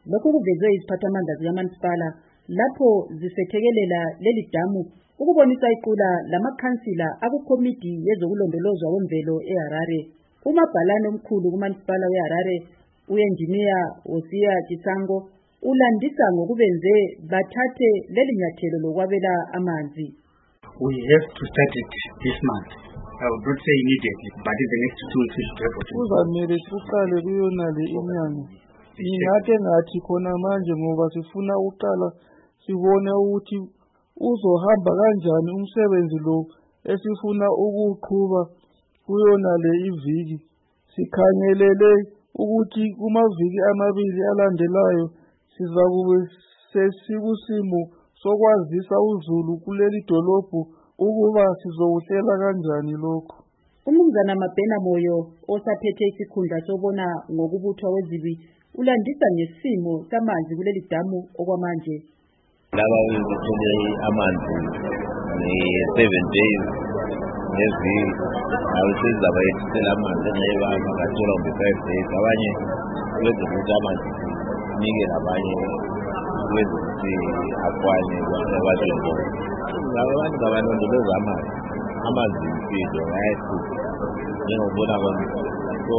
Lokhu kuvezwe iziphathamandla zikamasipala lapho zisethekelela leli damu ukubonisa iqula lamakhansila akukomiti yezokulondolozwa kwemvelo eHarare. Umabhalane omkhulu kumasipala weHarare, uengineer Hosea Chisango, ulandisa ngokubenze bathathe leli nyathelo lokwabela amanzi. We have to start it this month. I would not say immediately, but in the next 2 weeks we should have it. Kuzamele siqale kuyonale inyanga. Ngathi khona manje ngoba sifuna uqala sibone ukuthi uzohamba kanjani umsebenzi lo esifuna ukuqhuba kuyonale iviki. Sikhangelele ukuthi kumaviki amabili alandelayo sizakube sesikusimo sokwazisa uZulu kuleli dolobho ukuba sizohlela kanjani lokho. Umnumzana Mabhena Moyo osaphethe isikhundla sobona ngokubuthwa kwezibi ulandisa ngesimo samanzi kuleli damu okwamanje. Laba bezithole amanzi ni 7 days ngezi awusiza bayithela amanzi ngeba bakathola ngo 5 days abanye bezokuthi amanzi nike labanye bezokuthi akwanye kwabantu abantu babalondoloza amanzi impilo ayethu njengobona kwami so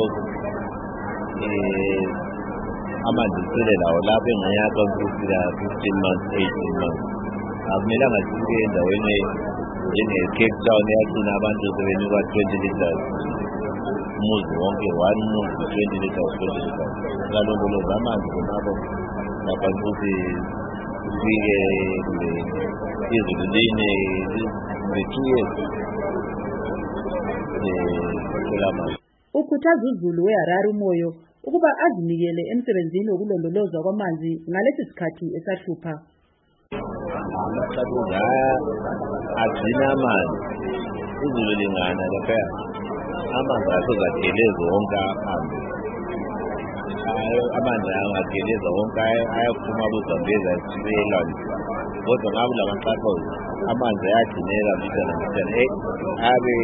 amanzi sele lawo lapho engayaka ukufika 15 months 18 months akumelanga sifike endaweni njenge-Cape Town yathina abantu sebenikwa 20 liters umuzi wonke 1 muzi 20 liters 20 liters kalondoloza amanzi khonapho lapha futhi sifike izulu line the 2 years ukhuthaza uZulu weHarare uMoyo ukuba azinikele emsebenzini wokulondolozwa kwamanzi ngalesi sikhathi esahlupha. Amaqhabuza agcina amanzi izulu lingana lapha amanzi asozageleza wonke ahambe amanzi angageleza wonke ayaphuma kuZambezi asibelana kodwa ngabe lamaqhabuza amanzi ayagcineka bitana abe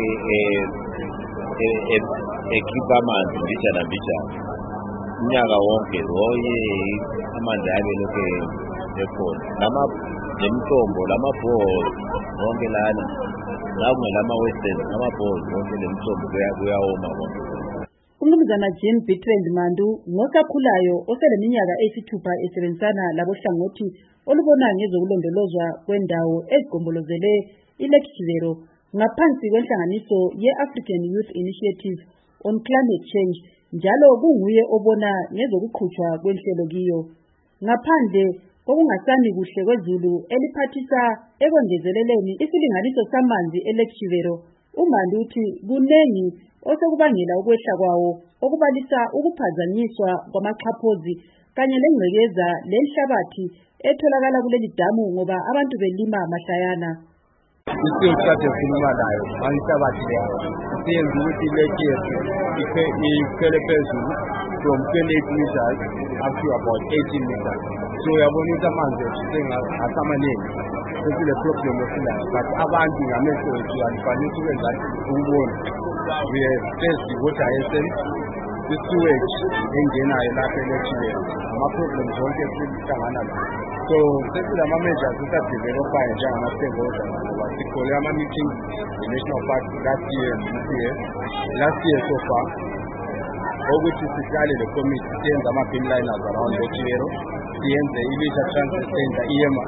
ekhipha amanzi bitana unyaka wonke amanzi abe lokho ekhona lemithombo lamabhozi wonke lana lama-western amabhozi wonke lemithombo kuyawoma wonke. Umnumzana Jean Bertrand Mandu ngosakhulayo oseleminyaka eyisithupha esebenzisana labohlangothi olubona ngezokulondolozwa kwendawo ezigombolozele iLake Chivero ngaphansi kwenhlanganiso ye-African Youth Initiative on Climate Change njalo kunguye obona ngezokuqhutshwa kwenhlelo kiyo. Ngaphandle kokungasani kuhle kwezulu eliphathisa ekwengezeleleni isilinganiso samanzi eLake Chivero, uMandu uthi kunengi osekubangela ukwehla kwawo okubalisa ukuphazanyiswa kwamaxhaphozi kanye lengcekeza lenhlabathi etholakala kuleli damu ngoba abantu belima mahlayana. Isiyothatha sikhuluma nayo angisabathi siyenza ukuthi ilake yethu iphele phezulu from 28 meters up to about 18 meters. So uyabona ukuthi amanzi asamaningi sesile problem esinayo but abantu ngamehlo ethu alifanele ukwenza ukubona. We have faced the water essence, the sewage engenayo lapha eLechileni ama-problems wonke esihlangana nawo. So sesile ama-measures sisadevelophayo njengama-stakeholder ngoba sikhole ama-meetings i-national park last year and this year. Last year so far ukuthi sihlale le committee siyenze ama-beamliners around Lechilero, siyenze i-litter transfer center EMA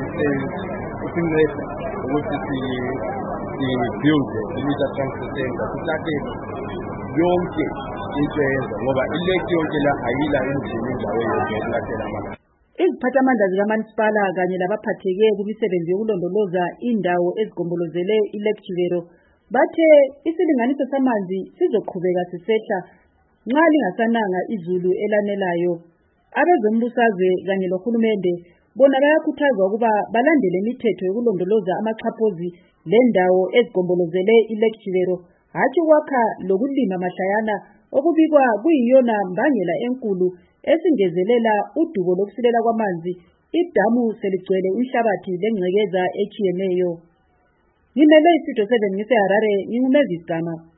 isinceda ukuthi si-build i-litter transfer center sithathe yonke into eyenza ngoba ilake yonke la ayila endlini indawo yonke ukulathela amanzi. Iziphathamandla zikamasipala kanye labaphatheke kumisebenzi yokulondoloza indawo ezigombolozele iLake Chivero bathe isilinganiso samanzi sizoqhubeka sisehla nxa lingasananga izulu elanelayo. Abezombusazwe kanye lohulumende bona bayakhuthazwa ukuba balandele imithetho yokulondoloza amaxhaphozi lendawo ezigombolozele iLake Chivero, hatshi kwakha lokulima mahlayana okubikwa kuyiyona mbangela enkulu esingezelela udubo lokusilela kwamanzi idamu seligcwele inhlabathi lengcekeza echiyeneyo. Ngimele iStudio 7 ngiseHarare, ngingumezisana.